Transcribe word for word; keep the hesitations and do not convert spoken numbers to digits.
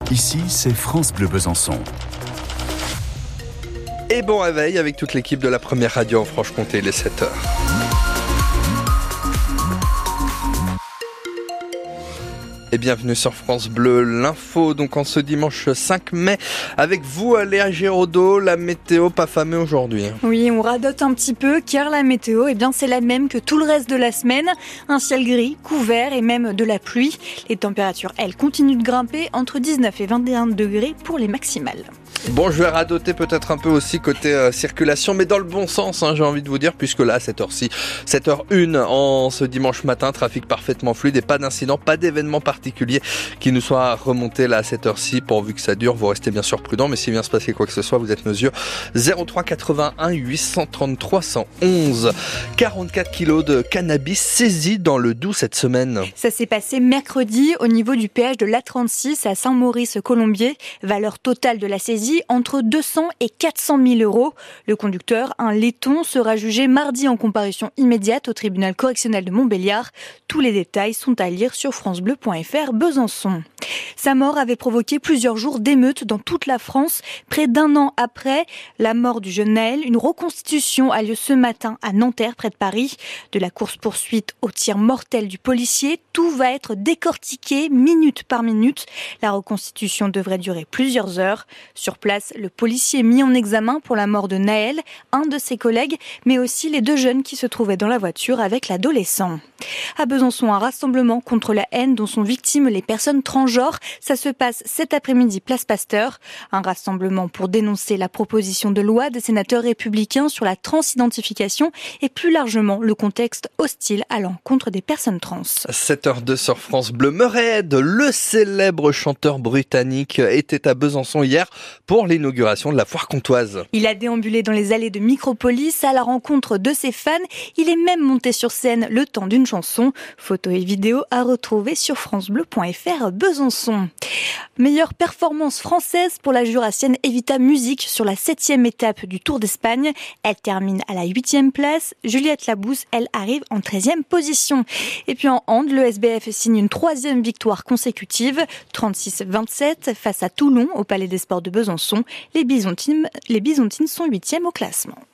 Ici, c'est France Bleu Besançon. Et bon réveil avec toute l'équipe de la première radio en Franche-Comté, il est sept heures. Et bienvenue sur France Bleu, l'info donc en ce dimanche cinq mai avec vous Léa Giraudot, la météo pas fameux aujourd'hui. Oui, on radote un petit peu car la météo, eh bien, c'est la même que tout le reste de la semaine. Un ciel gris, couvert et même de la pluie. Les températures, elles, continuent de grimper entre dix-neuf et vingt et un degrés pour les maximales. Bon, je vais radoter peut-être un peu aussi côté euh, circulation, mais dans le bon sens, hein, j'ai envie de vous dire, puisque là, à cette heure-ci, sept heures une en ce dimanche matin, trafic parfaitement fluide et pas d'incident, pas d'événement particulier qui nous soit remonté là à cette heure-ci, pourvu que ça dure. Vous restez bien sûr prudent, mais s'il vient se passer quoi que ce soit, vous êtes mesure zéro trois quatre-vingt-un huit cent trente-trois cent onze. quarante-quatre kilos de cannabis saisis dans le Doubs cette semaine. Ça s'est passé mercredi au niveau du péage de l'A trente-six à Saint-Maurice-Colombier. Valeur totale de la saisie entre deux cents et quatre cent mille euros. Le conducteur, un laiton, sera jugé mardi en comparution immédiate au tribunal correctionnel de Montbéliard. Tous les détails sont à lire sur francebleu point fr Besançon. Sa mort avait provoqué plusieurs jours d'émeutes dans toute la France. Près d'un an après la mort du jeune Naël, une reconstitution a lieu ce matin à Nanterre, près de Paris. De la course-poursuite au tir mortel du policier, tout va être décortiqué minute par minute. La reconstitution devrait durer plusieurs heures. Sur place, le policier est mis en examen pour la mort de Naël, un de ses collègues, mais aussi les deux jeunes qui se trouvaient dans la voiture avec l'adolescent. À Besançon, un rassemblement contre la haine dont sont victimes les personnes transgenres. Ça se passe cet après-midi, place Pasteur. Un rassemblement pour dénoncer la proposition de loi des sénateurs républicains sur la transidentification et plus largement le contexte hostile à l'encontre des personnes trans. sept heures deux sur France Bleu. Murray Head, le célèbre chanteur britannique, était à Besançon hier pour l'inauguration de la foire comtoise. Il a déambulé dans les allées de Micropolis à la rencontre de ses fans. Il est même monté sur scène le temps d'une chanson. Photos et vidéos à retrouver sur francebleu point fr Besançon. Meilleure performance française pour la jurassienne Evita Music sur la septième étape du Tour d'Espagne. Elle termine à la huitième place. Juliette Labousse, elle, arrive en treizième position. Et puis en hand, le S B F signe une troisième victoire consécutive, trente-six vingt-sept face à Toulon au Palais des Sports de Besançon. Les Bisontines, les Bisontines sont huitièmes au classement.